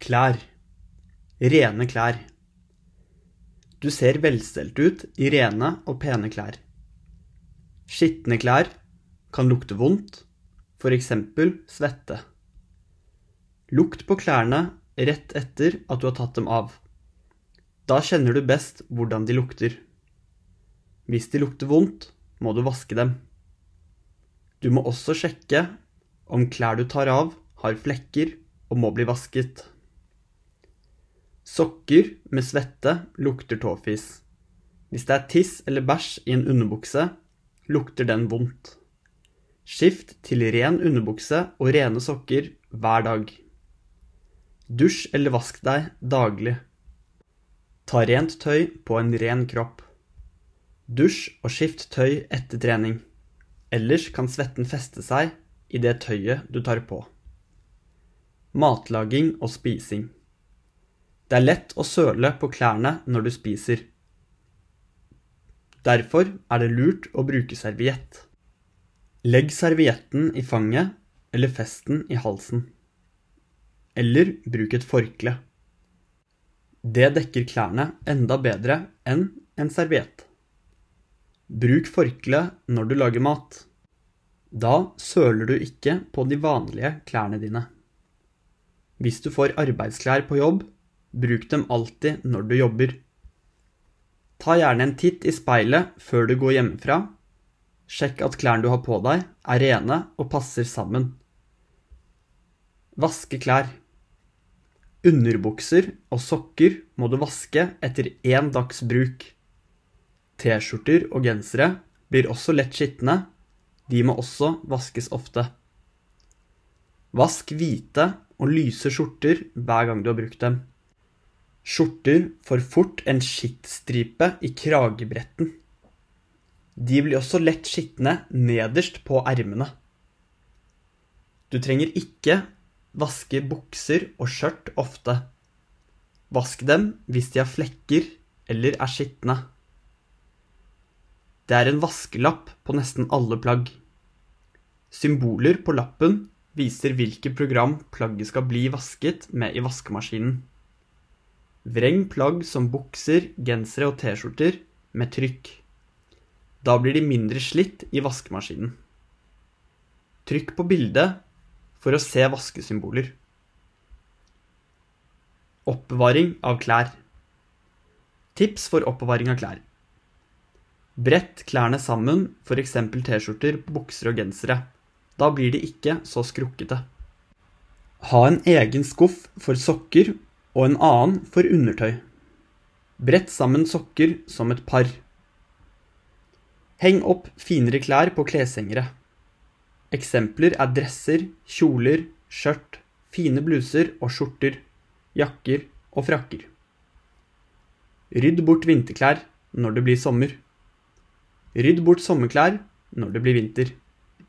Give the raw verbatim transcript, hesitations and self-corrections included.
Klær. Rene klær. Du ser velstelt ut i rene og pene klær. Skittne klær kan lukte vondt, for eksempel svette. Lukt på klærne rett etter at du har tatt dem av. Da kjenner du best hvordan de lukter. Hvis de lukter vondt, må du vaske dem. Du må også sjekke om klær du tar av har flekker og må bli vasket. Sokker med svette lukter tåfis. Hvis det er tiss eller bæsj i en underbukse, lukter den vondt. Skift til ren underbukse og rene sokker hver dag. Dusj eller vask deg daglig. Ta rent tøy på en ren kropp. Dusj og skift tøy etter trening. Ellers kan svetten feste seg i det tøyet du tar på. Matlaging og spising. Det er lett å søle på klærne når du spiser. Derfor er det lurt å bruke serviett. Legg servietten i fanget eller fest den i halsen. Eller bruk et forkle. Det dekker klærne enda bedre enn en serviett. Bruk forkle når du lager mat. Da søler du ikke på de vanlige klærne dine. Hvis du får arbeidsklær på jobb, bruk dem alltid når du jobber. Ta gjerne en titt i speilet før du går hjemmefra. Sjekk at klærne du har på deg er rene og passer sammen. Vaske klær. Underbukser og sokker må du vaske etter en dags bruk. T-skjorter og gensere blir også lett skitne. De må også vaskes ofte. Vask hvite og lyse skjorter hver gang du har brukt dem. Skjorter får fort en skittstripe i kragebretten. De blir også lett skitne nederst på ermene. Du trenger ikke vaske bukser og skjørt ofte. Vask dem hvis de har flekker eller er skitne. Det er en vaskelapp på nesten alle plagg. Symboler på lappen viser hvilket program plagget skal bli vasket med i vaskemaskinen. Vreng plagg som bukser, gensere og t-skjorter med trykk. Da blir de mindre slitt i vaskemaskinen. Trykk på bildet for å se vaskesymboler. Oppbevaring av klær. Tips for oppbevaring av klær. Brett klærne sammen, for eksempel t-skjorter, bukser og gensere. Da blir de ikke så skrukkete. Ha en egen skuff for sokker og en annen for undertøy. Brett sammen sokker som et par. Heng opp finere klær på kleshengere. Eksempler er dresser, kjoler, skjørt, fine bluser og skjorter, jakker og frakker. Rydd bort vinterklær når det blir sommer. Rydd bort sommerklær når det blir vinter.